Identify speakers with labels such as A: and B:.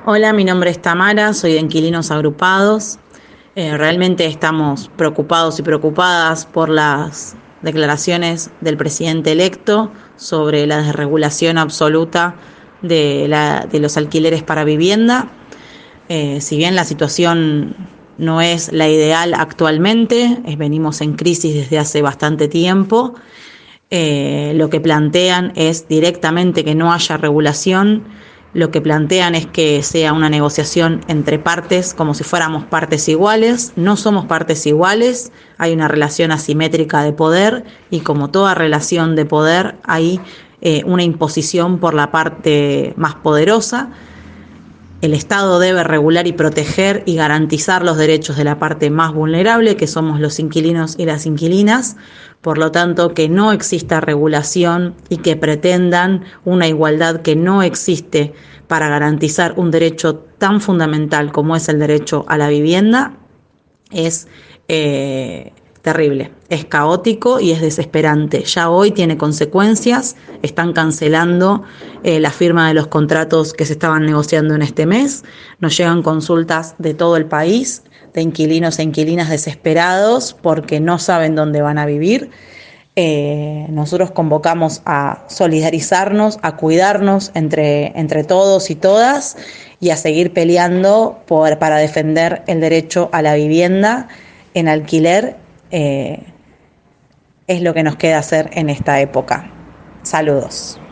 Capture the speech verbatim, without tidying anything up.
A: Hola, mi nombre es Tamara, soy de Inquilinos Agrupados. Eh, realmente estamos preocupados y preocupadas por las declaraciones del presidente electo sobre la desregulación absoluta de, la, de los alquileres para vivienda. Eh, si bien la situación no es la ideal actualmente, eh, venimos en crisis desde hace bastante tiempo. Eh, lo que plantean es directamente que no haya regulación, lo que plantean es que sea una negociación entre partes como si fuéramos partes iguales. No somos partes iguales, hay una relación asimétrica de poder y como toda relación de poder hay eh, una imposición por la parte más poderosa. El Estado debe regular y proteger y garantizar los derechos de la parte más vulnerable, que somos los inquilinos y las inquilinas. Por lo tanto, que no exista regulación y que pretendan una igualdad que no existe para garantizar un derecho tan fundamental como es el derecho a la vivienda es eh, terrible, es caótico y es desesperante. Ya hoy tiene consecuencias, están cancelando eh, la firma de los contratos que se estaban negociando en este mes, nos llegan consultas de todo el país, de inquilinos e inquilinas desesperados porque no saben dónde van a vivir. Eh, nosotros convocamos a solidarizarnos, a cuidarnos entre, entre todos y todas y a seguir peleando por, para defender el derecho a la vivienda en alquiler. Eh, es lo que nos queda hacer en esta época. Saludos.